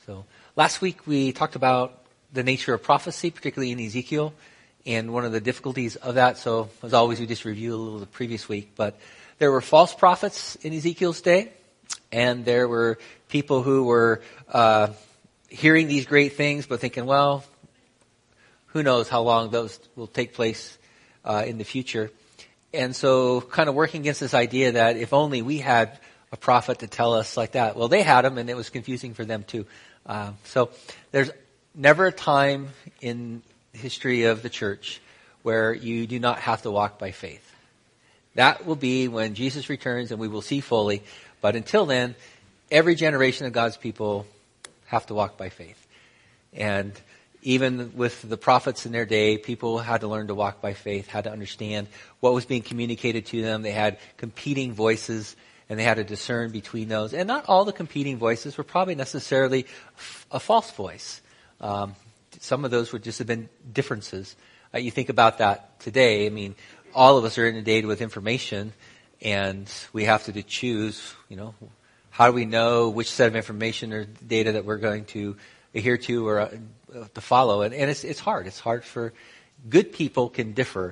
So last week we talked about the nature of prophecy, particularly in Ezekiel, and one of the difficulties of that. So as always, we just review a little the previous week. But there were false prophets in Ezekiel's day, and there were people who were hearing these great things, but thinking, well, who knows how long those will take place in the future. And so kind of working against this idea that if only we had a prophet to tell us like that. Well, they had them, and it was confusing for them too. So there's never a time in the history of the church where you do not have to walk by faith. That will be when Jesus returns and we will see fully. But until then, every generation of God's people have to walk by faith. And even with the prophets in their day, people had to learn to walk by faith, had to understand what was being communicated to them. They had competing voices, and they had to discern between those. And not all the competing voices were probably necessarily a false voice. Some of those would just have been differences. You think about that today. I mean, all of us are inundated with information, and we have to choose, how do we know which set of information or data that we're going to adhere to or to follow? And it's hard. It's hard for good people can differ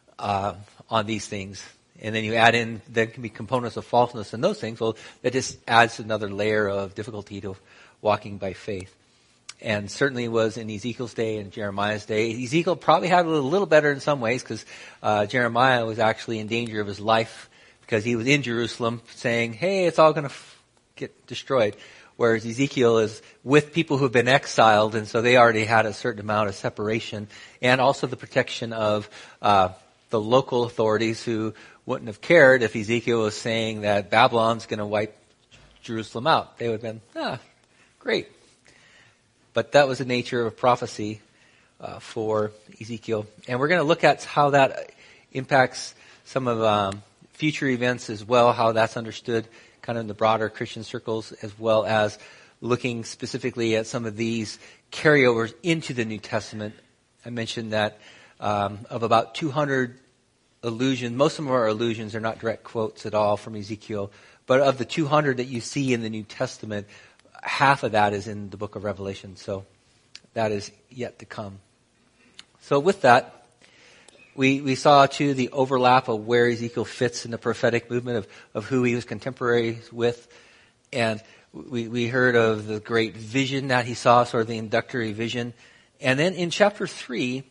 on these things. And then you add in, there can be components of falseness in those things. Well, that just adds another layer of difficulty to walking by faith. And certainly was in Ezekiel's day and Jeremiah's day. Ezekiel probably had it a little better in some ways because Jeremiah was actually in danger of his life because he was in Jerusalem saying, hey, it's all going to get destroyed. Whereas Ezekiel is with people who have been exiled, and so they already had a certain amount of separation, and also the protection of the local authorities who wouldn't have cared if Ezekiel was saying that Babylon's going to wipe Jerusalem out. They would have been, great. But that was the nature of prophecy for Ezekiel. And we're going to look at how that impacts some of future events as well, how that's understood kind of in the broader Christian circles, as well as looking specifically at some of these carryovers into the New Testament. I mentioned that of about 200 allusions, most of them are allusions, they're not direct quotes at all from Ezekiel, but of the 200 that you see in the New Testament, half of that is in the book of Revelation, so that is yet to come. So with that, we saw too the overlap of where Ezekiel fits in the prophetic movement of who he was contemporary with, and we heard of the great vision that he saw, sort of the inductory vision. And then in chapter 3,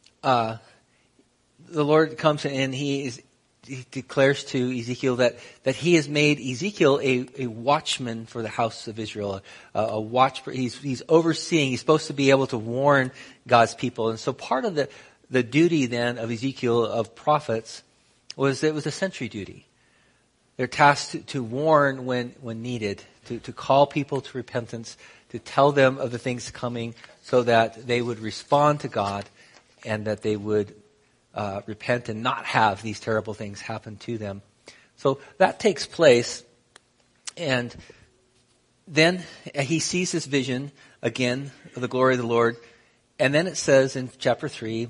the Lord comes and he declares to Ezekiel that he has made Ezekiel a watchman for the house of Israel, a watch. He's overseeing. He's supposed to be able to warn God's people. And so part of the duty then of Ezekiel, of prophets, was it was a sentry duty. They're tasked to warn when needed, to call people to repentance, to tell them of the things coming so that they would respond to God and that they would repent and not have these terrible things happen to them. So that takes place, and then he sees this vision again of the glory of the Lord, and then it says in chapter 3,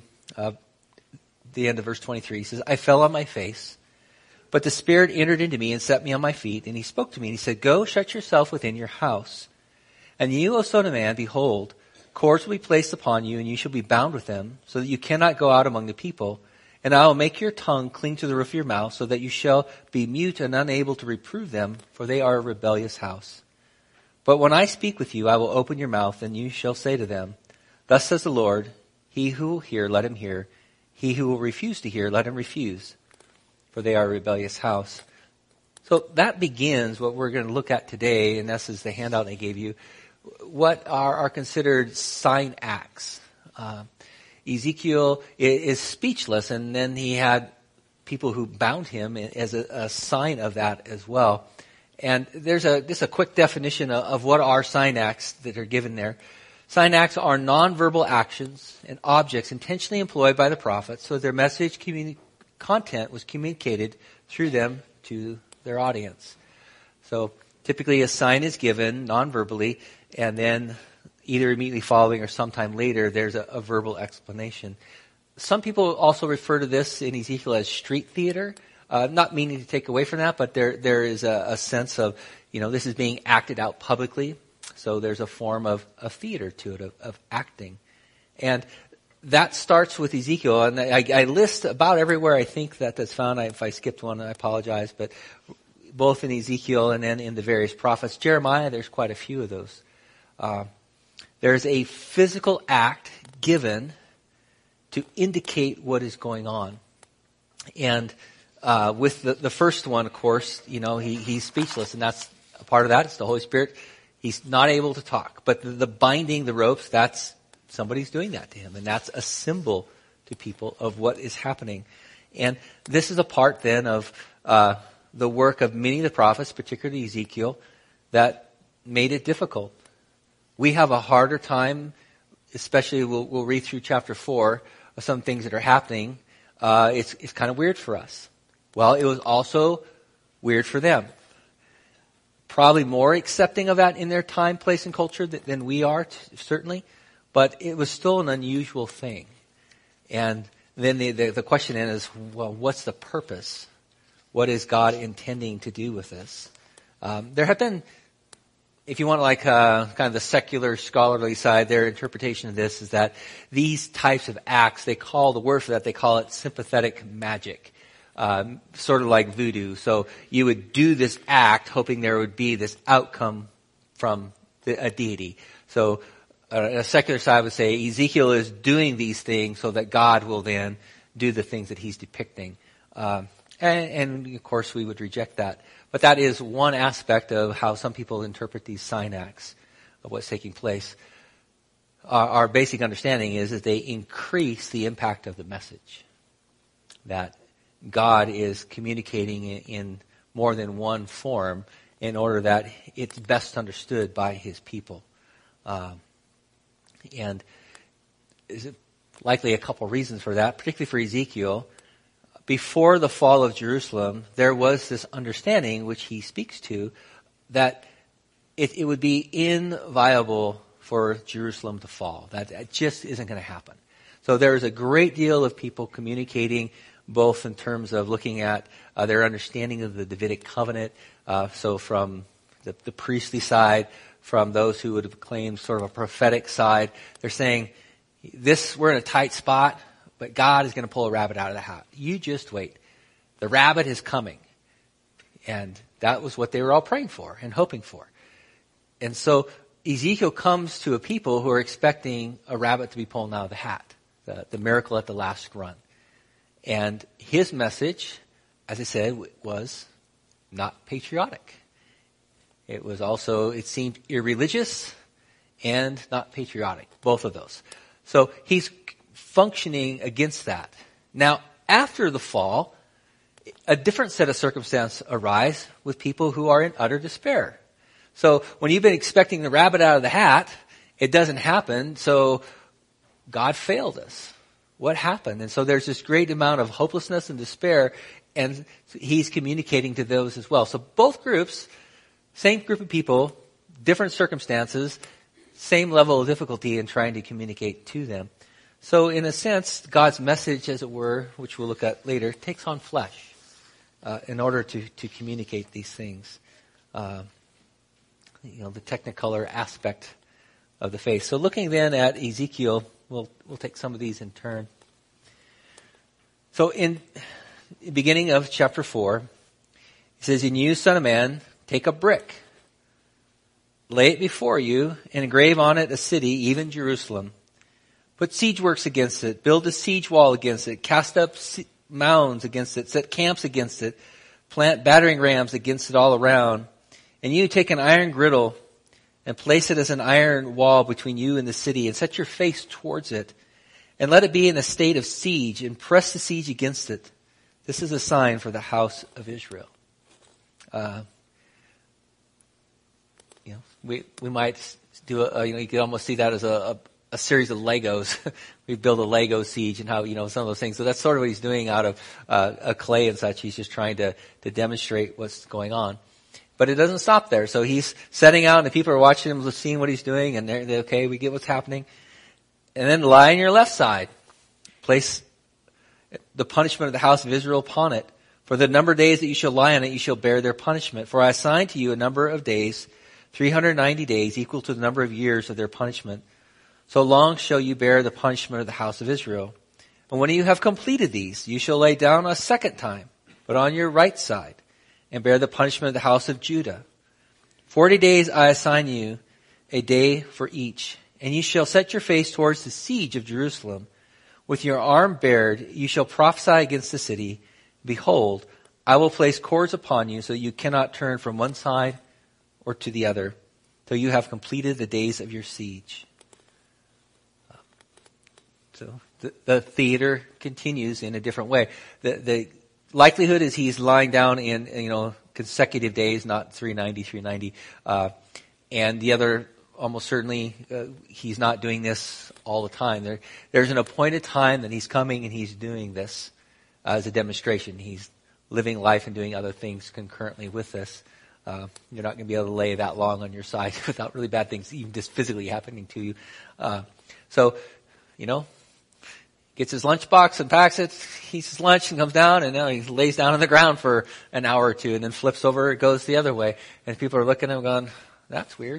the end of verse 23, he says, I fell on my face, but the Spirit entered into me and set me on my feet, and he spoke to me, and he said, go, shut yourself within your house. And you, O son of man, behold, cords will be placed upon you, and you shall be bound with them, so that you cannot go out among the people. And I will make your tongue cling to the roof of your mouth, so that you shall be mute and unable to reprove them, for they are a rebellious house. But when I speak with you, I will open your mouth, and you shall say to them, thus says the Lord, he who will hear, let him hear. He who will refuse to hear, let him refuse, for they are a rebellious house. So that begins what we're going to look at today, and this is the handout I gave you, what are considered sign acts. Ezekiel is speechless, and then he had people who bound him as a sign of that as well. And there's just a quick definition of what are sign acts that are given there. Sign acts are nonverbal actions and objects intentionally employed by the prophet so their message content was communicated through them to their audience. So typically a sign is given non-verbally, and then either immediately following or sometime later, there's a verbal explanation. Some people also refer to this in Ezekiel as street theater, not meaning to take away from that, but there is a sense of, this is being acted out publicly. So there's a form of theater to it, of acting. And that starts with Ezekiel. And I list about everywhere I think that's found. If I skipped one, I apologize. But both in Ezekiel and then in the various prophets. Jeremiah, there's quite a few of those. There's a physical act given to indicate what is going on. And with the first one, of course, he's speechless, and that's a part of that. It's the Holy Spirit. He's not able to talk. But the binding the ropes, that's somebody's doing that to him, and that's a symbol to people of what is happening. And this is a part then of the work of many of the prophets, particularly Ezekiel, that made it difficult. We have a harder time, especially we'll read through chapter 4 of some things that are happening. It's kind of weird for us. Well, it was also weird for them. Probably more accepting of that in their time, place, and culture than we are, certainly. But it was still an unusual thing. And then the question then is, well, what's the purpose? What is God intending to do with this? There have been, if you want kind of the secular scholarly side, their interpretation of this is that these types of acts, they call it sympathetic magic. Sort of like voodoo. So you would do this act hoping there would be this outcome from a deity. So a secular side would say Ezekiel is doing these things so that God will then do the things that he's depicting. And of course we would reject that. But that is one aspect of how some people interpret these sign acts of what's taking place. Our basic understanding is that they increase the impact of the message. That God is communicating in more than one form in order that it's best understood by his people. And there's likely a couple reasons for that, particularly for Ezekiel. Before the fall of Jerusalem, there was this understanding, which he speaks to, that it would be inviable for Jerusalem to fall. That just isn't going to happen. So there is a great deal of people communicating both in terms of looking at their understanding of the Davidic covenant, so from the priestly side, from those who would have claimed sort of a prophetic side. They're saying, we're in a tight spot, but God is going to pull a rabbit out of the hat. You just wait. The rabbit is coming. And that was what they were all praying for and hoping for. And so Ezekiel comes to a people who are expecting a rabbit to be pulled out of the hat, the miracle at the last run. And his message, as I said, was not patriotic. It was also, it seemed irreligious and not patriotic, both of those. So he's functioning against that. Now, after the fall, a different set of circumstances arise with people who are in utter despair. So when you've been expecting the rabbit out of the hat, it doesn't happen, so God failed us. What happened? And so there's this great amount of hopelessness and despair, and he's communicating to those as well. So both groups, same group of people, different circumstances, same level of difficulty in trying to communicate to them. So in a sense, God's message, as it were, which we'll look at later, takes on flesh in order to communicate these things. The technicolor aspect of the faith. So looking then at Ezekiel, we'll take some of these in turn. So in the beginning of chapter 4, he says, "And you, son of man, take a brick, lay it before you, and engrave on it a city, even Jerusalem. Put siege works against it, build a siege wall against it, cast up mounds against it, set camps against it, plant battering rams against it all around. And you take an iron griddle and place it as an iron wall between you and the city, and set your face towards it, and let it be in a state of siege, and press the siege against it. This is a sign for the house of Israel." We might do you could almost see that as a series of Legos. We build a Lego siege and how, some of those things. So that's sort of what he's doing out of a clay and such. He's just trying to demonstrate what's going on. But it doesn't stop there. So he's setting out, and the people are watching him, seeing what he's doing, and they're okay, we get what's happening. And then lie on your left side. Place the punishment of the house of Israel upon it. For the number of days that you shall lie on it, you shall bear their punishment. For I assign to you a number of days, 390 days, equal to the number of years of their punishment. So long shall you bear the punishment of the house of Israel. And when you have completed these, you shall lay down a second time, but on your right side, and bear the punishment of the house of Judah. 40 days I assign you, a day for each, and you shall set your face towards the siege of Jerusalem. With your arm bared, you shall prophesy against the city. Behold, I will place cords upon you so that you cannot turn from one side or to the other till you have completed the days of your siege. So the theater continues in a different way. The likelihood is he's lying down in, consecutive days, not 390. And the other, almost certainly, he's not doing this all the time. There's an appointed time that he's coming and he's doing this as a demonstration. He's living life and doing other things concurrently with this. You're not going to be able to lay that long on your side without really bad things even just physically happening to you. Gets his lunchbox and packs it, eats his lunch and comes down, and now he lays down on the ground for an hour or two and then flips over, it goes the other way. And people are looking at him going, that's weird.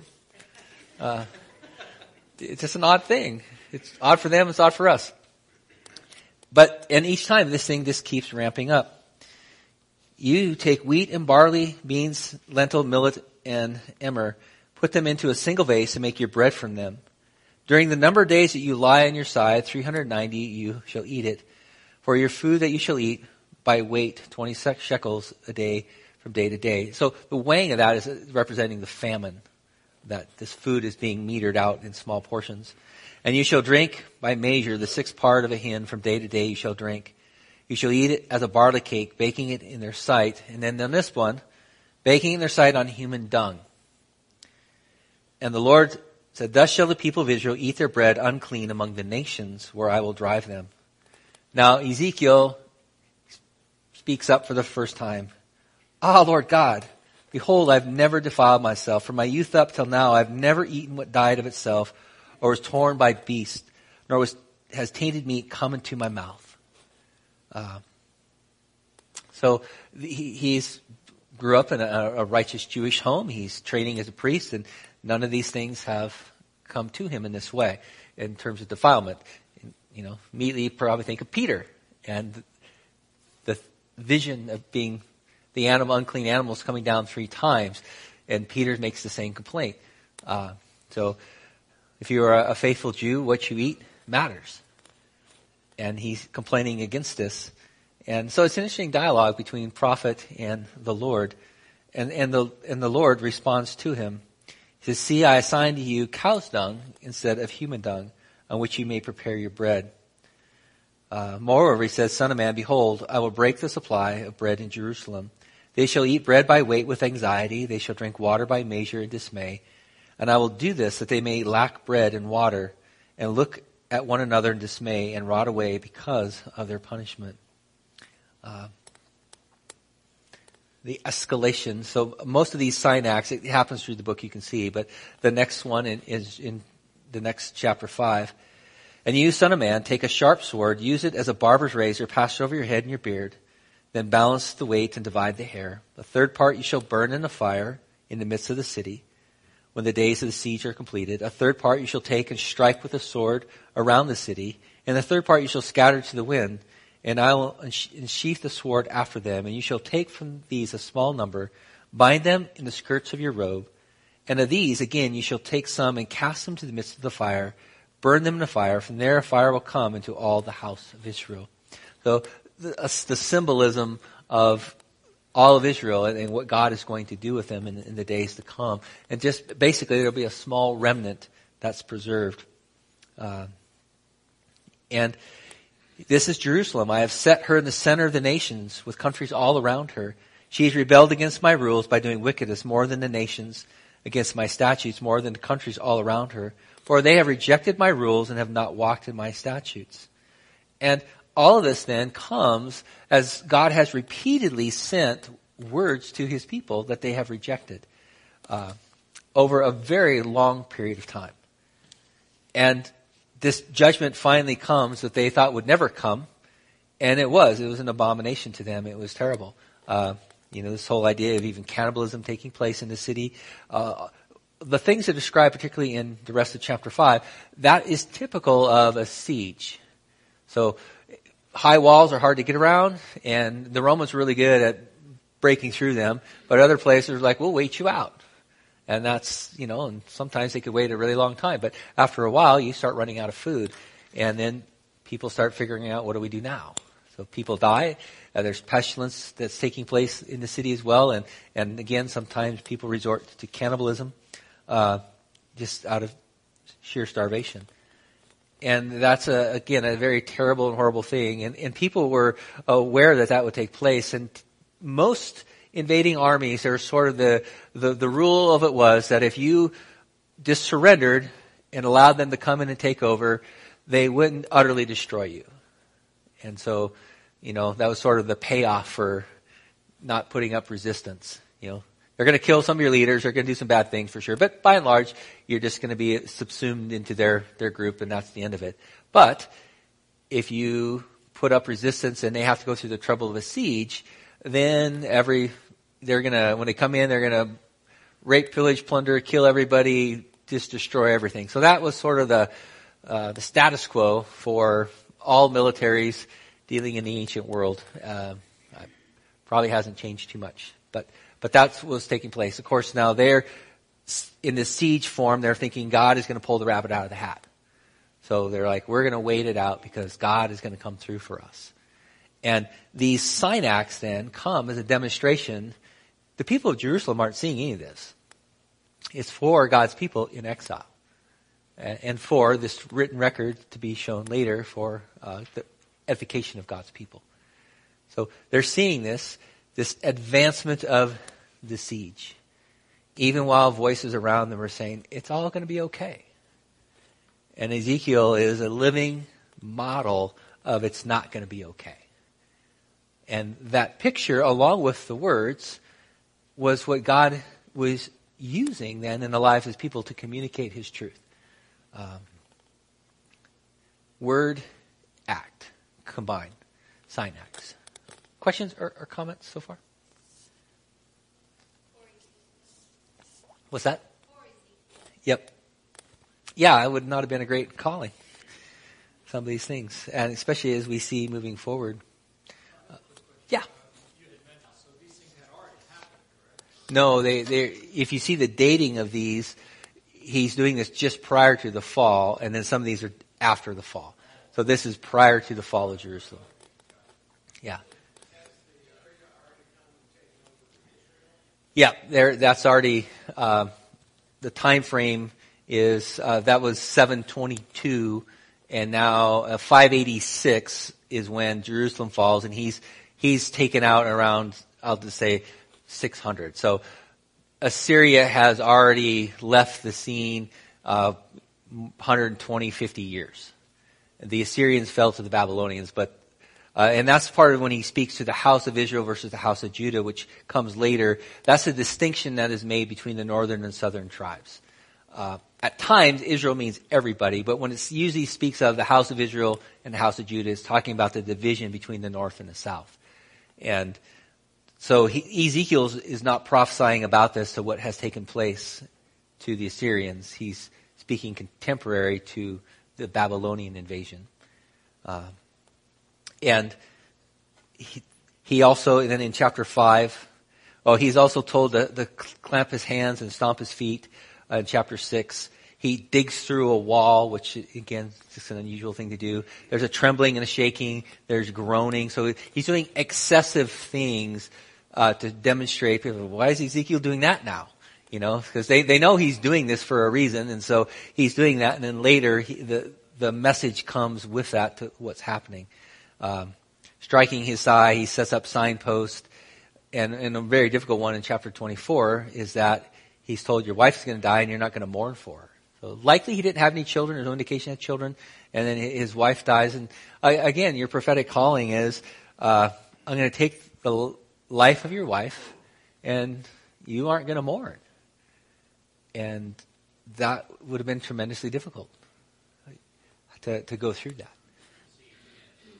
It's just an odd thing. It's odd for them, it's odd for us. And each time this thing just keeps ramping up. You take wheat and barley, beans, lentil, millet, and emmer, put them into a single vase and make your bread from them. During the number of days that you lie on your side, 390, you shall eat it. For your food that you shall eat by weight, 20 shekels a day from day to day. So the weighing of that is representing the famine, that this food is being metered out in small portions. And you shall drink by measure the sixth part of a hin from day to day you shall drink. You shall eat it as a barley cake, baking it in their sight. And then on this one, baking in their sight on human dung. And the Lord said, thus shall the people of Israel eat their bread unclean among the nations where I will drive them. Now Ezekiel speaks up for the first time. Ah, Lord God, behold, I've never defiled myself. From my youth up till now, I've never eaten what died of itself, or was torn by beast, nor has tainted meat come into my mouth. So he's grew up in a righteous Jewish home. He's training as a priest, and none of these things have come to him in this way in terms of defilement. Immediately you probably think of Peter and the vision of being the unclean animals coming down 3 times, and Peter makes the same complaint. So if you are a faithful Jew, what you eat matters. And he's complaining against this. And so it's an interesting dialogue between prophet and the Lord. And the Lord responds to him. He says, see, I assign to you cow's dung instead of human dung, on which you may prepare your bread. Moreover, he says, Son of man, behold, I will break the supply of bread in Jerusalem. They shall eat bread by weight with anxiety. They shall drink water by measure in dismay. And I will do this that they may lack bread and water and look at one another in dismay and rot away because of their punishment. The escalation. So most of these sign acts, it happens through the book, you can see, but the next one is in the next chapter 5. And you, son of man, take a sharp sword, use it as a barber's razor, pass it over your head and your beard, then balance the weight and divide the hair. The third part you shall burn in the fire in the midst of the city when the days of the siege are completed. A third part you shall take and strike with a sword around the city, and the third part you shall scatter to the wind. And I will unsheath the sword after them, and you shall take from these a small number, bind them in the skirts of your robe. And of these, again, you shall take some and cast them to the midst of the fire, burn them in the fire. From there a fire will come into all the house of Israel. So the symbolism of all of Israel and what God is going to do with them in the days to come. And just basically there will be a small remnant that's preserved. And this is Jerusalem. I have set her in the center of the nations with countries all around her. She has rebelled against my rules by doing wickedness more than the nations, against my statutes more than the countries all around her. For they have rejected my rules and have not walked in my statutes. And all of this then comes as God has repeatedly sent words to his people that they have rejected over a very long period of time. And this judgment finally comes that they thought would never come, and it was an abomination to them. It was terrible. This whole idea of even cannibalism taking place in the city, the things that are described, particularly in the rest of chapter 5, that is typical of a siege. So high walls are hard to get around, and the Romans were really good at breaking through them, but other places are like, we'll wait you out. And that's, and sometimes they could wait a really long time, but after a while you start running out of food, and then people start figuring out, what do we do now? So people die. There's pestilence that's taking place in the city as well, and again, sometimes people resort to cannibalism, just out of sheer starvation. And that's again a very terrible and horrible thing. And people were aware that would take place. And most invading armies, there was sort of the rule of it was that if you just surrendered and allowed them to come in and take over, they wouldn't utterly destroy you. And so, that was sort of the payoff for not putting up resistance. They're going to kill some of your leaders. They're going to do some bad things for sure. But by and large, you're just going to be subsumed into their group, and that's the end of it. But if you put up resistance and they have to go through the trouble of a siege, then when they come in, they're going to rape, pillage, plunder, kill everybody, just destroy everything. So that was sort of the status quo for all militaries dealing in the ancient world. Probably hasn't changed too much, but that's what was taking place. Of course, now they're in this siege form. They're thinking God is going to pull the rabbit out of the hat. So they're like, we're going to wait it out because God is going to come through for us. And these sign acts then come as a demonstration. The people of Jerusalem aren't seeing any of this. It's for God's people in exile, and for this written record to be shown later for the edification of God's people. So they're seeing this advancement of the siege, even while voices around them are saying, it's all going to be okay. And Ezekiel is a living model of it's not going to be okay. And that picture, along with the words, was what God was using then in the lives of his people to communicate his truth. Word, act, combined, sign acts. Questions or comments so far? What's that? Yep. Yeah, it would not have been a great calling, some of these things, and especially as we see moving forward. Yeah. No, if you see the dating of these, he's doing this just prior to the fall, and then some of these are after the fall. So this is prior to the fall of Jerusalem. Yeah. Yeah, that's already, the time frame is, that was 722, and now 586 is when Jerusalem falls, and he's taken out around, I'll just say, 600. So Assyria has already left the scene 120, 50 years. The Assyrians fell to the Babylonians, but and that's part of when he speaks to the house of Israel versus the house of Judah, which comes later. That's a distinction that is made between the northern and southern tribes. At times, Israel means everybody, but when it usually speaks of the house of Israel and the house of Judah, it's talking about the division between the north and the south. And so Ezekiel is not prophesying about this to what has taken place to the Assyrians. He's speaking contemporary to the Babylonian invasion. And he also, and then in chapter 5, he's also told to clamp his hands and stomp his feet. In chapter 6, he digs through a wall, which again, is just an unusual thing to do. There's a trembling and a shaking. There's groaning. So he's doing excessive things to demonstrate. People, why is Ezekiel doing that now? Because they know he's doing this for a reason, and so he's doing that. And then later, the message comes with that to what's happening. Striking his thigh, he sets up signposts, and a very difficult one in chapter 24 is that he's told your wife's going to die and you're not going to mourn for her. So likely he didn't have any children. There's no indication of children, and then his wife dies. And again, your prophetic calling is, I'm going to take the life of your wife, and you aren't going to mourn. And that would have been tremendously difficult to go through that.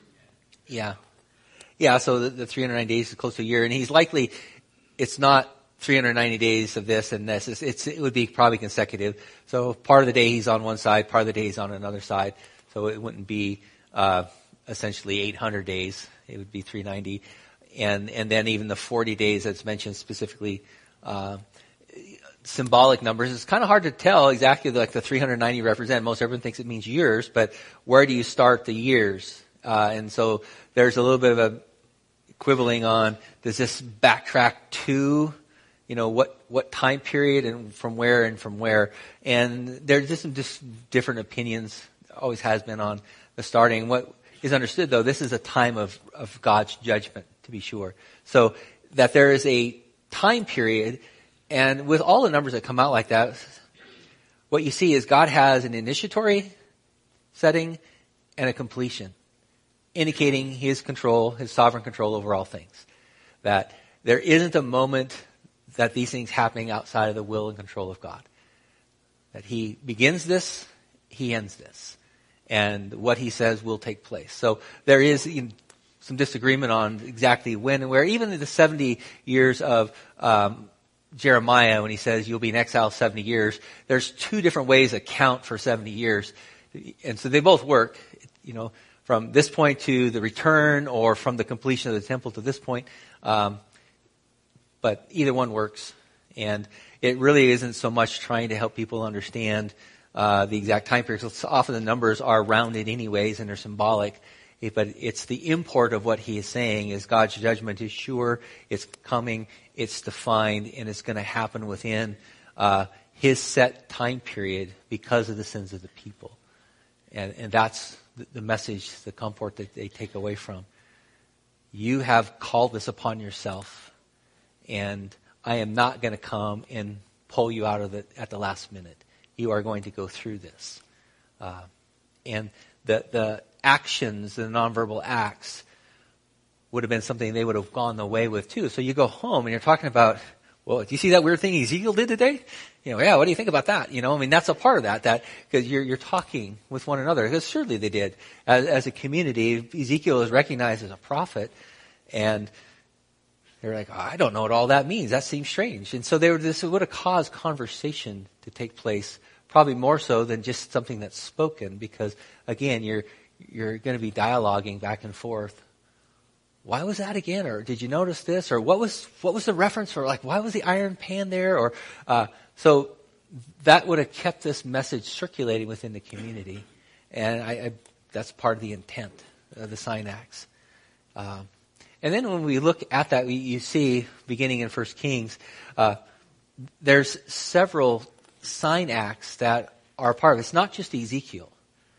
Yeah. Yeah, so the 309 days is close to a year, and he's likely, it's not 390 days of this and this. It would be probably consecutive. So part of the day he's on one side, part of the day he's on another side. So it wouldn't be essentially 800 days. It would be 390. And then even the 40 days that's mentioned specifically, symbolic numbers. It's kind of hard to tell exactly like the 390 represent. Most everyone thinks it means years, but where do you start the years? And so there's a little bit of a quibbling on, does this backtrack to, what time period and from where? And there's just different opinions, always has been, on the starting. What is understood, though, this is a time of God's judgment, to be sure. So that there is a time period, and with all the numbers that come out like that, what you see is God has an initiatory setting and a completion, indicating his control, his sovereign control over all things. That there isn't a moment that these things happening outside of the will and control of God. That he begins this, he ends this. And what he says will take place. So there is some disagreement on exactly when and where. Even in the 70 years of Jeremiah, when he says you'll be in exile 70 years, there's two different ways to count for 70 years. And so they both work, from this point to the return, or from the completion of the temple to this point. But either one works. And it really isn't so much trying to help people understand the exact time period. So often the numbers are rounded anyways, and they're symbolic. But it's the import of what he is saying is God's judgment is sure, it's coming, it's defined, and it's going to happen within his set time period because of the sins of the people. And that's the message, the comfort that they take away from. You have called this upon yourself, and I am not going to come and pull you out of it at the last minute. You are going to go through this. And the actions, the nonverbal acts, would have been something they would have gone away with too. So you go home and you're talking about, well, do you see that weird thing Ezekiel did today? Yeah, what do you think about that? That's a part of that because you're talking with one another. Because surely they did. As a community, Ezekiel is recognized as a prophet, and they're like, I don't know what all that means. That seems strange. And so this would have caused conversation to take place, probably more so than just something that's spoken, because again, you're going to be dialoguing back and forth. Why was that again? Or did you notice this? Or what was the reference? Or why was the iron pan there? Or so that would have kept this message circulating within the community, and that's part of the intent of the sign acts. And then when we look at that, you see, beginning in 1 Kings, there's several sign acts that are part of it. It's not just Ezekiel.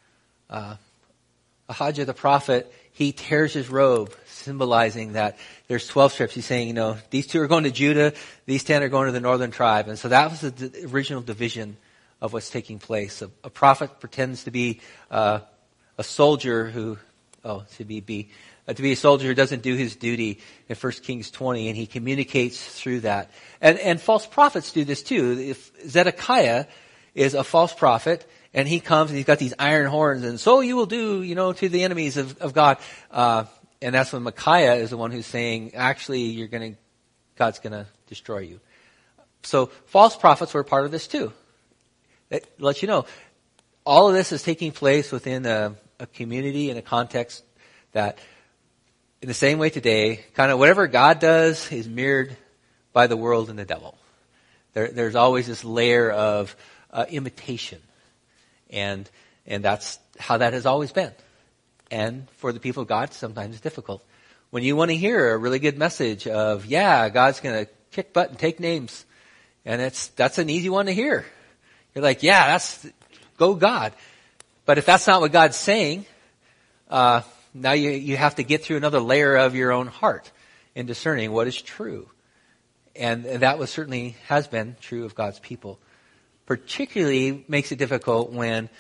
Ahijah the prophet, he tears his robe, symbolizing that there's 12 strips. He's saying, these 2 are going to Judah, these 10 are going to the northern tribe. And so that was the original division of what's taking place. A prophet pretends to be a soldier to be a soldier who doesn't do his duty in 1 Kings 20, and he communicates through that. And false prophets do this too. If Zedekiah is a false prophet, and he comes and he's got these iron horns, and so you will do, to the enemies of God. And that's when Micaiah is the one who's saying, actually, God's gonna destroy you. So false prophets were part of this too. It lets you know, all of this is taking place within a community and a context that, in the same way today, kind of whatever God does is mirrored by the world and the devil. There's always this layer of imitation. And that's how that has always been. And for the people of God, sometimes it's difficult. When you want to hear a really good message of, God's going to kick butt and take names, and that's an easy one to hear. You're like, go God. But if that's not what God's saying, now you have to get through another layer of your own heart in discerning what is true. And that certainly has been true of God's people. Particularly makes it difficult when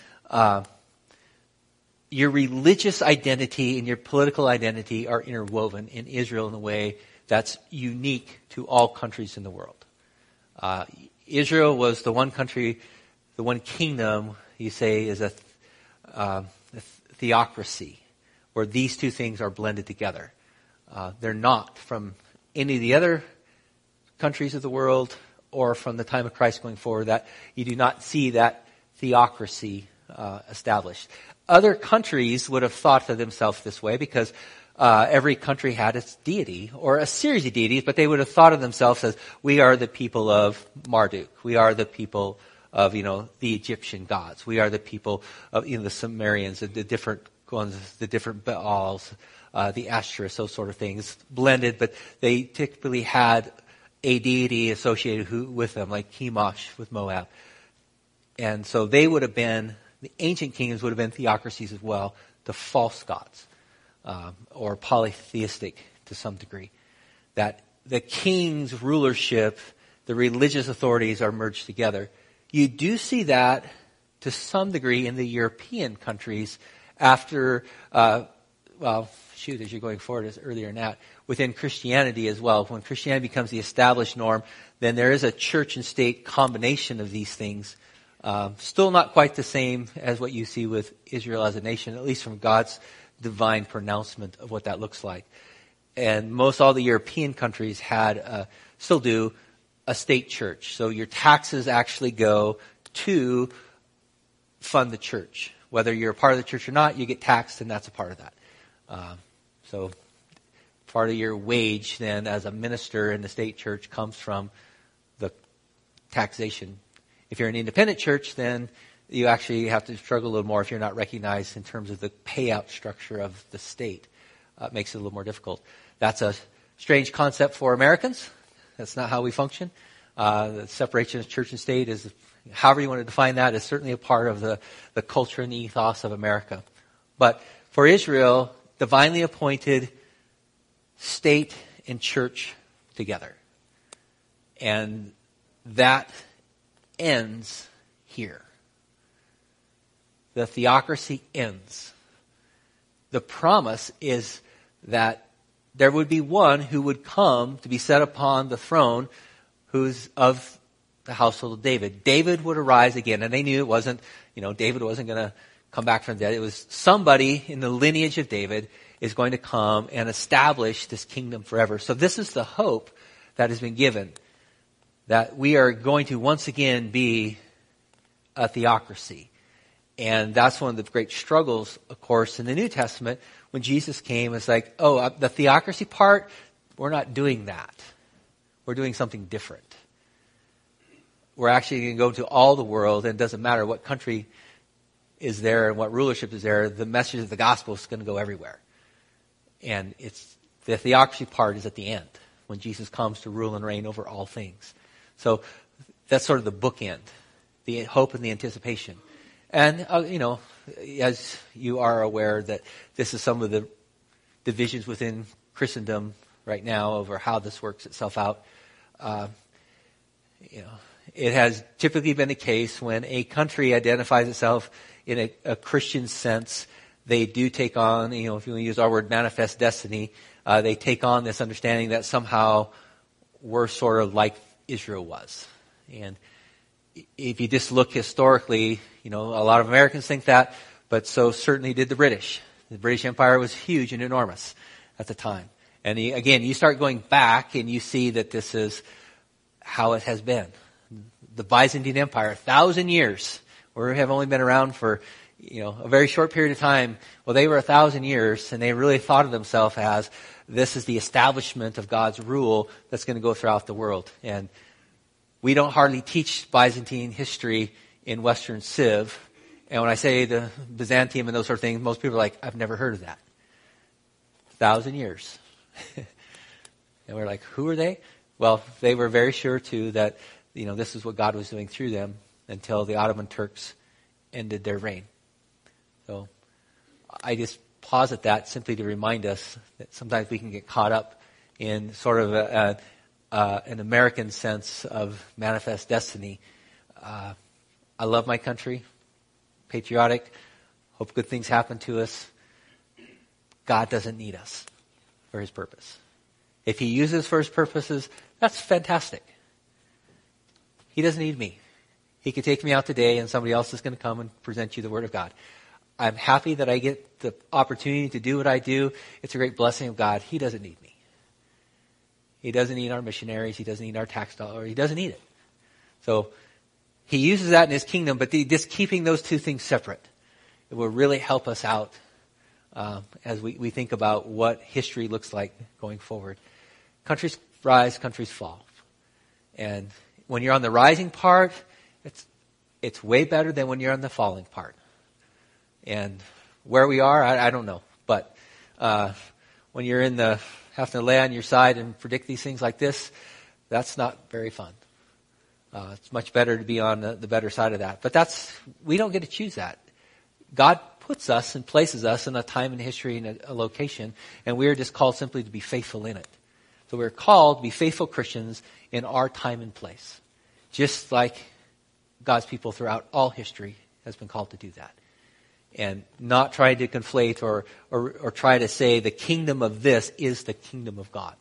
your religious identity and your political identity are interwoven in Israel in a way that's unique to all countries in the world. Israel was the one country, the one kingdom, you say, is a theocracy, where these two things are blended together. They're not from any of the other countries of the world or from the time of Christ going forward that you do not see that theocracy established. Other countries would have thought of themselves this way because every country had its deity or a series of deities, but they would have thought of themselves as, we are the people of Marduk. We are the people of, the Egyptian gods. We are the people of, the Sumerians, the different ones, the different Baals, the Ashtoreths, those sort of things, blended, but they typically had a deity associated with them, like Chemosh with Moab. And so they would have been, the ancient kingdoms would have been theocracies as well, the false gods, or polytheistic to some degree. That the king's rulership, the religious authorities are merged together. You do see that to some degree in the European countries after, as you're going forward, as earlier in that, within Christianity as well. When Christianity becomes the established norm, then there is a church and state combination of these things. Still not quite the same as what you see with Israel as a nation, at least from God's divine pronouncement of what that looks like. And most all the European countries had, still do, a state church. So your taxes actually go to fund the church. Whether you're a part of the church or not, you get taxed, and that's a part of that. So part of your wage then as a minister in the state church comes from the taxation. If you're an independent church, then you actually have to struggle a little more if you're not recognized in terms of the payout structure of the state. It makes it a little more difficult. That's a strange concept for Americans. That's not how we function. The separation of church and state is, however you want to define that, is certainly a part of the culture and the ethos of America. But for Israel, divinely appointed state and church together. And that ends here. The theocracy ends. The promise is that there would be one who would come to be set upon the throne who's of the household of David. David would arise again, and they knew it wasn't, David wasn't going to come back from the dead. It was somebody in the lineage of David is going to come and establish this kingdom forever. So this is the hope that has been given, that we are going to once again be a theocracy. And that's one of the great struggles, of course, in the New Testament. When Jesus came, it's like, the theocracy part, we're not doing that. We're doing something different. We're actually going to go to all the world, and it doesn't matter what country is there and what rulership is there, the message of the gospel is going to go everywhere. And the theocracy part is at the end, when Jesus comes to rule and reign over all things. So that's sort of the bookend, the hope and the anticipation. And, as you are aware that this is some of the divisions within Christendom right now over how this works itself out. It has typically been the case when a country identifies itself in a Christian sense, they do take on, if you want to use our word, manifest destiny, they take on this understanding that somehow we're sort of like Israel was. And if you just look historically, a lot of Americans think that, but so certainly did the British. The British Empire was huge and enormous at the time. And again, you start going back and you see that this is how it has been. The Byzantine Empire, 1,000 years. We have only been around for, a very short period of time. Well, they were 1,000 years, and they really thought of themselves as, this is the establishment of God's rule that's going to go throughout the world. And we don't hardly teach Byzantine history in Western Civ. And when I say the Byzantium and those sort of things, most people are like, I've never heard of that. 1,000 years. And we're like, who are they? Well, they were very sure, too, that, this is what God was doing through them until the Ottoman Turks ended their reign. So I just posit that simply to remind us that sometimes we can get caught up in sort of an American sense of manifest destiny. I love my country, patriotic, hope good things happen to us. God doesn't need us for his purpose. If he uses for his purposes, that's fantastic. He doesn't need me. He could take me out today and somebody else is going to come and present you the Word of God. I'm happy that I get the opportunity to do what I do. It's a great blessing of God. He doesn't need me. He doesn't need our missionaries. He doesn't need our tax dollar. He doesn't need it. So he uses that in his kingdom, but just keeping those two things separate, it will really help us out as we think about what history looks like going forward. Countries rise, countries fall. And when you're on the rising part, it's way better than when you're on the falling part. And where we are, I don't know. But when you're having to lay on your side and predict these things like this, that's not very fun. It's much better to be on the better side of that. But we don't get to choose that. God puts us and places us in a time in history and a location, and we are just called simply to be faithful in it. So we're called to be faithful Christians in our time and place, just like God's people throughout all history has been called to do that. And not try to conflate or try to say the kingdom of this is the kingdom of God.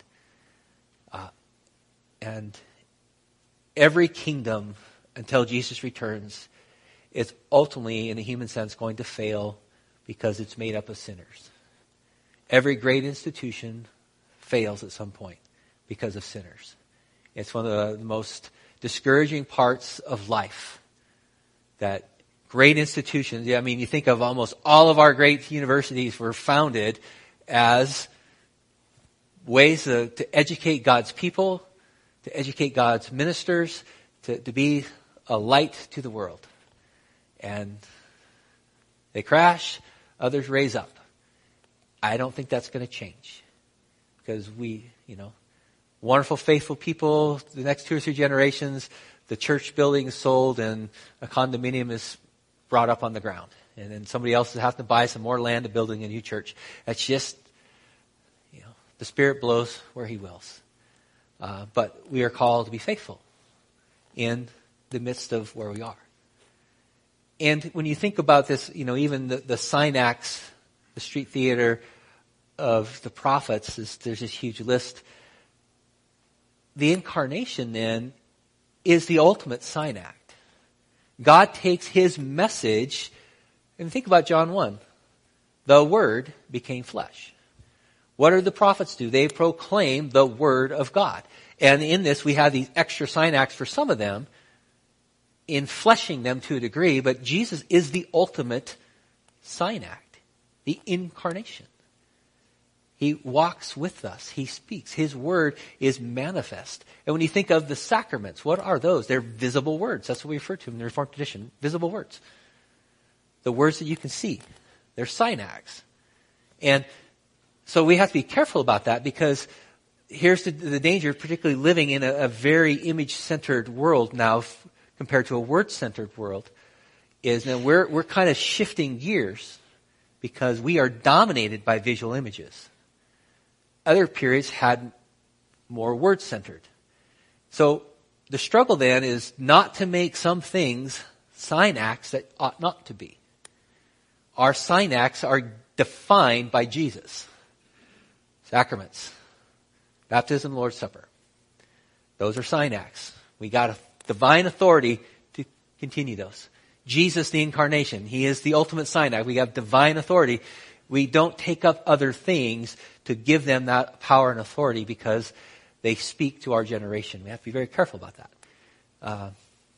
And every kingdom until Jesus returns is ultimately, in a human sense, going to fail because it's made up of sinners. Every great institution fails at some point because of sinners. It's one of the most discouraging parts of life that great institutions, you think of almost all of our great universities were founded as ways to educate God's people, to educate God's ministers, to be a light to the world. And they crash, others raise up. I don't think that's going to change. Because wonderful, faithful people, the next 2 or 3 generations, the church building is sold and a condominium is brought up on the ground. And then somebody else will have to buy some more land to build a new church. That's just, the Spirit blows where He wills. But we are called to be faithful in the midst of where we are. And when you think about this, even the sign acts, the street theater of the prophets, there's this huge list. The incarnation then is the ultimate sign act. God takes His message, and think about John 1. The Word became flesh. What do the prophets do? They proclaim the Word of God. And in this, we have these extra sign acts for some of them, in fleshing them to a degree, but Jesus is the ultimate sign act, the incarnation. He walks with us. He speaks. His word is manifest. And when you think of the sacraments, what are those? They're visible words. That's what we refer to them in the Reformed tradition. Visible words. The words that you can see. They're sign acts. And so we have to be careful about that because here's the danger, particularly living in a very image-centered world now compared to a word-centered world, is that we're kind of shifting gears because we are dominated by visual images. Other periods had more word-centered. So the struggle then is not to make some things sign acts that ought not to be. Our sign acts are defined by Jesus. Sacraments, baptism, Lord's Supper. Those are sign acts. We got a divine authority to continue those. Jesus, the incarnation, He is the ultimate sign act. We have divine authority. We don't take up other things to give them that power and authority because they speak to our generation. We have to be very careful about that.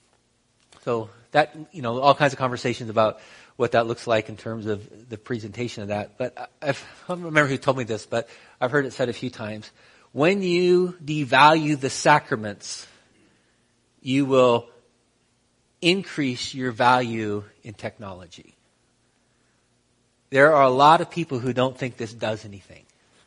So that, all kinds of conversations about what that looks like in terms of the presentation of that. But I don't remember who told me this, but I've heard it said a few times. When you devalue the sacraments, you will increase your value in technology. There are a lot of people who don't think this does anything.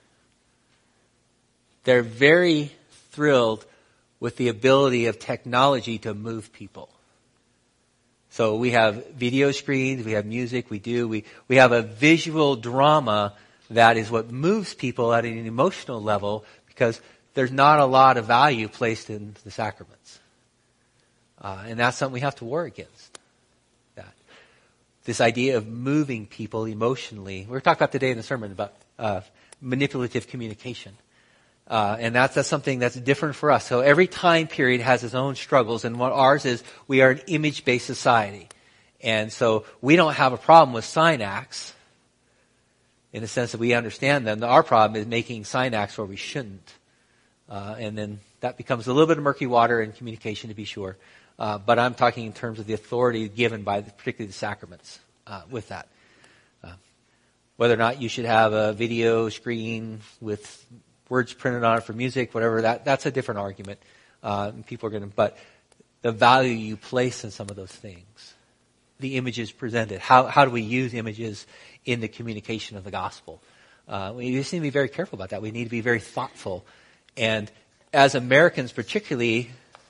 They're very thrilled with the ability of technology to move people. So we have video screens, we have music, we have a visual drama that is what moves people at an emotional level because there's not a lot of value placed in the sacraments. And that's something we have to war against. That this idea of moving people emotionally. We're talking about today in the sermon about manipulative communication. And that's something that's different for us. So every time period has its own struggles, and what ours is, we are an image-based society. And so we don't have a problem with sign acts in the sense that we understand them. Our problem is making sign acts where we shouldn't. And then that becomes a little bit of murky water in communication, to be sure. But I'm talking in terms of the authority given by particularly the sacraments with that. Whether or not you should have a video screen with words printed on it for music, whatever, that's a different argument. People are going to, but the value you place in some of those things, the images presented, how do we use images in the communication of the gospel? We just need to be very careful about that. We need to be very thoughtful. And as Americans particularly,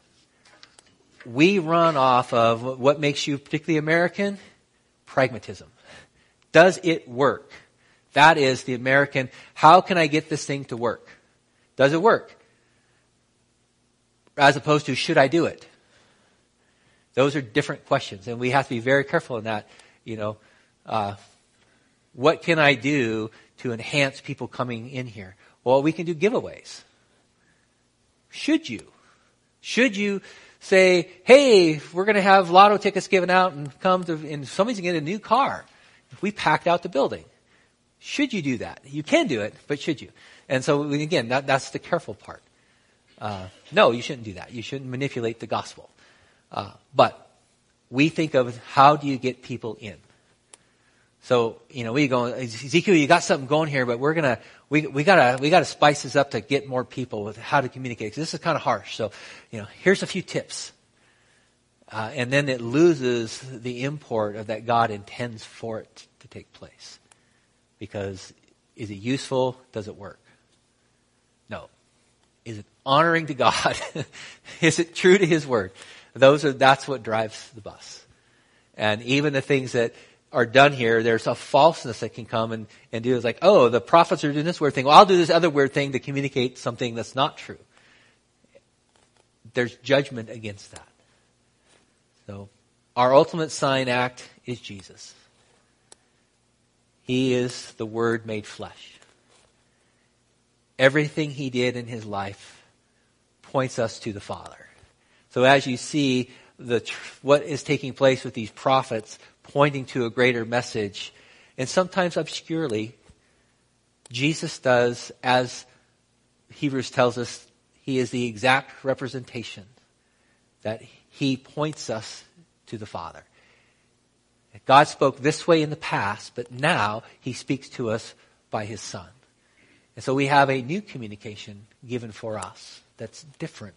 we run off of what makes you particularly American? Pragmatism. Does it work? That is the American, how can I get this thing to work? Does it work? As opposed to, should I do it? Those are different questions, and we have to be very careful in that. What can I do to enhance people coming in here? Well, we can do giveaways. Should you? Should you say, hey, we're going to have lotto tickets given out and and somebody's going to get a new car if we packed out the building? Should you do that? You can do it, but should you? And so, again, that's the careful part. No, you shouldn't do that. You shouldn't manipulate the gospel. But we think of how do you get people in? So, we go, Ezekiel, you got something going here, but we gotta spice this up to get more people with how to communicate. 'Cause this is kind of harsh. So, here's a few tips. And then it loses the import of that God intends for it to take place. Because is it useful? Does it work? No. Is it honoring to God? Is it true to His word? That's what drives the bus. And even the things that are done here, there's a falseness that can come and do. It's like, oh, the prophets are doing this weird thing. Well, I'll do this other weird thing to communicate something that's not true. There's judgment against that. So, our ultimate sign act is Jesus. He is the Word made flesh. Everything He did in His life points us to the Father. So as you see what is taking place with these prophets pointing to a greater message, and sometimes obscurely, Jesus does, as Hebrews tells us, He is the exact representation that He points us to the Father. God spoke this way in the past, but now He speaks to us by His Son. And so we have a new communication given for us that's different.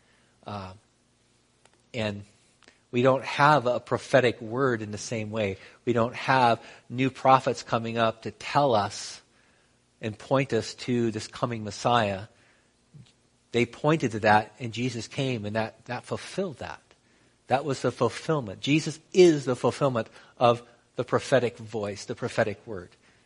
And we don't have a prophetic word in the same way. We don't have new prophets coming up to tell us and point us to this coming Messiah. They pointed to that, and Jesus came, and that fulfilled that. That was the fulfillment. Jesus is the fulfillment of the prophetic voice, the prophetic word.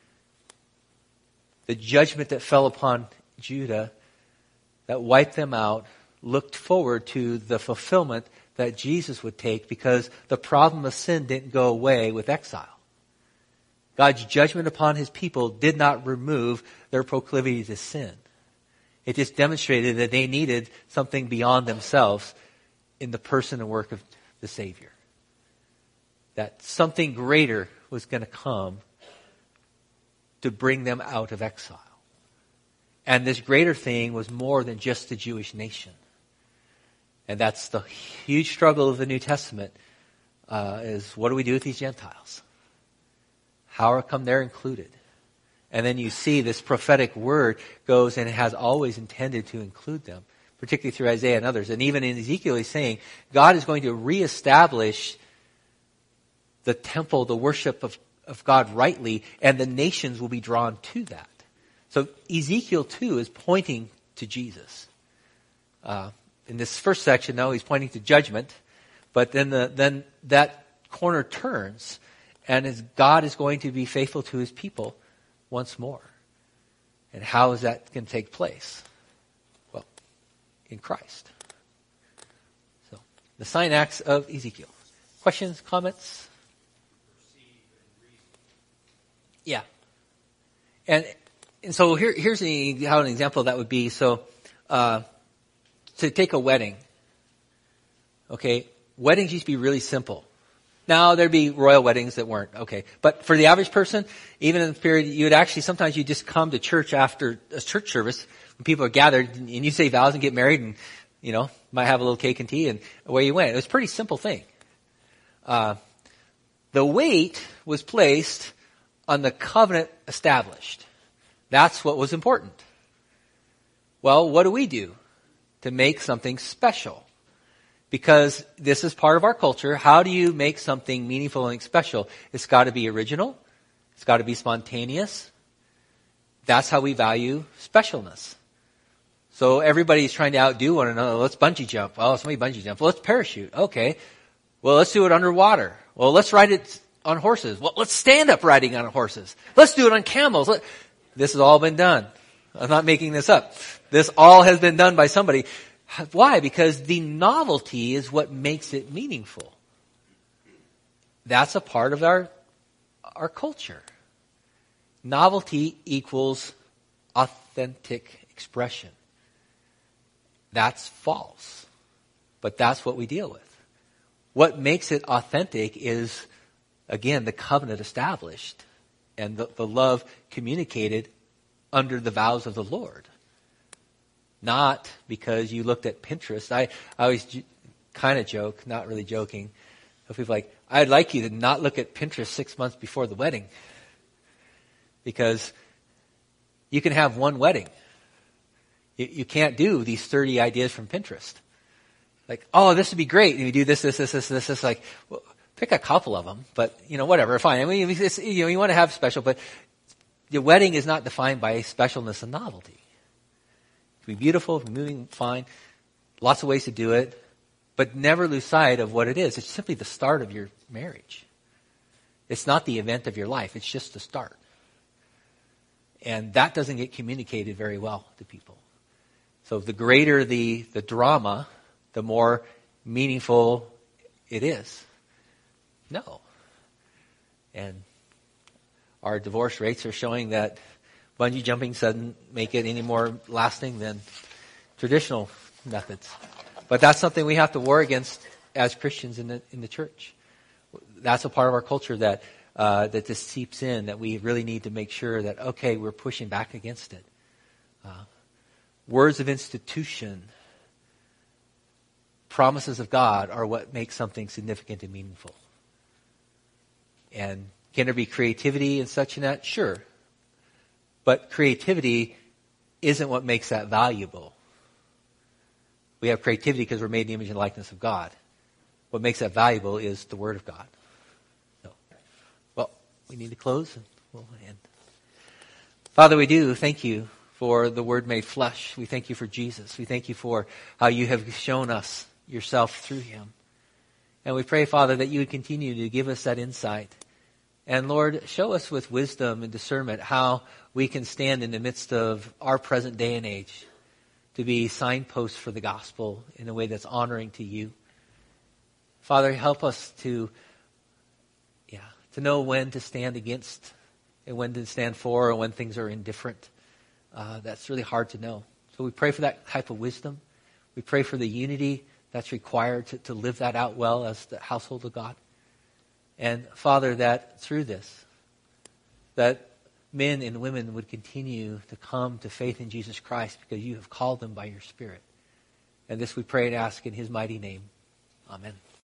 The judgment that fell upon Judah, that wiped them out, looked forward to the fulfillment that Jesus would take, because the problem of sin didn't go away with exile. God's judgment upon His people did not remove their proclivity to sin. It just demonstrated that they needed something beyond themselves in the person and work of the Savior. That something greater was going to come to bring them out of exile. And this greater thing was more than just the Jewish nation. And that's the huge struggle of the New Testament, is what do we do with these Gentiles? How come they're included? And then you see this prophetic word goes and it has always intended to include them, particularly through Isaiah and others. And even in Ezekiel, he's saying God is going to reestablish the temple, the worship of God rightly, and the nations will be drawn to that. So Ezekiel too is pointing to Jesus. In this first section, though, he's pointing to judgment, but then that corner turns, and God is going to be faithful to His people once more. And how is that going to take place? Well, in Christ. So, the sign acts of Ezekiel. Questions, comments? Yeah. And so here's how an example of that would be. So, to take a wedding. Okay, weddings used to be really simple. Now there'd be royal weddings that weren't. Okay, but for the average person, even in the period, sometimes you just come to church after a church service when people are gathered and you say vows and get married and, might have a little cake and tea and away you went. It was a pretty simple thing. The weight was placed on the covenant established. That's what was important. Well, what do we do to make something special? Because this is part of our culture. How do you make something meaningful and special? It's got to be original. It's got to be spontaneous. That's how we value specialness. So everybody's trying to outdo one another. Let's bungee jump. Well, somebody bungee jump. Well, let's parachute. Okay. Well, let's do it underwater. Well, let's ride it on horses. Well, let's stand up riding on horses. Let's do it on camels. This has all been done. I'm not making this up. This all has been done by somebody. Why? Because the novelty is what makes it meaningful. That's a part of our culture. Novelty equals authentic expression. That's false. But that's what we deal with. What makes it authentic is, again, the covenant established and the love communicated under the vows of the Lord. Not because you looked at Pinterest. I always kind of joke, not really joking. But people are like, I'd like you to not look at Pinterest 6 months before the wedding. Because you can have one wedding. You can't do these 30 ideas from Pinterest. Like, oh, this would be great. And you do this. Like, well, pick a couple of them. But, whatever, fine. I mean, it's, you want to have special, but the wedding is not defined by specialness and novelty. It can be beautiful, moving, fine. Lots of ways to do it. But never lose sight of what it is. It's simply the start of your marriage. It's not the event of your life. It's just the start. And that doesn't get communicated very well to people. So the greater the drama, the more meaningful it is. No. And our divorce rates are showing that bungee jumping doesn't make it any more lasting than traditional methods. But that's something we have to war against as Christians in the church. That's a part of our culture that this seeps in, that we really need to make sure that, okay, we're pushing back against it. Words of institution, promises of God are what makes something significant and meaningful. And can there be creativity and such in that? Sure. But creativity isn't what makes that valuable. We have creativity because we're made in the image and likeness of God. What makes that valuable is the Word of God. So, well, we need to close and we'll end. Father, we do thank you for the Word made flesh. We thank you for Jesus. We thank you for how you have shown us yourself through him. And we pray, Father, that you would continue to give us that insight. And Lord, show us with wisdom and discernment how we can stand in the midst of our present day and age to be signposts for the gospel in a way that's honoring to you. Father, help us to know when to stand against and when to stand for, or when things are indifferent. That's really hard to know. So we pray for that type of wisdom. We pray for the unity that's required to live that out well as the household of God. And Father, that through this, that men and women would continue to come to faith in Jesus Christ because you have called them by your Spirit. And this we pray and ask in his mighty name. Amen.